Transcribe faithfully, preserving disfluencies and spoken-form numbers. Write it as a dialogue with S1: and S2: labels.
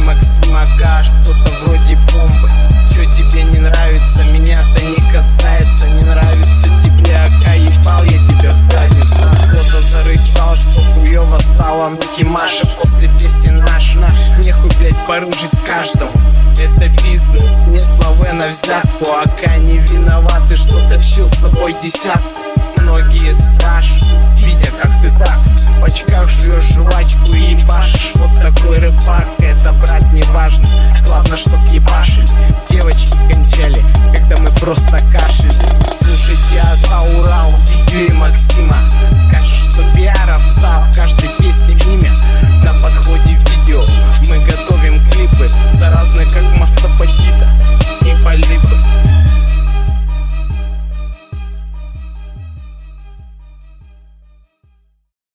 S1: Максима Га, что-то вроде бомбы. Чё тебе не нравится, меня-то не касается. Не нравится тебе Ага, ебал я тебя в задницу. Кто-то зарычал, что хуёво стало Микки Маша после песен наш наш. Нехуй, блять, поружить каждому, это бизнес, нет главы на взятку. Ага не виноваты, что тащил с собой десятку. Многие спрашивают, видя как ты так в очках жуешь жвачку и ебашишь. Вот такой рыбак, это, брат, не важно. Главное, чтоб ебашили, девочки кончали, когда мы просто кашляли. Слушайте Ага, Урал, Дидю и Максима. Скажешь, что пиаровца в каждой песне имя.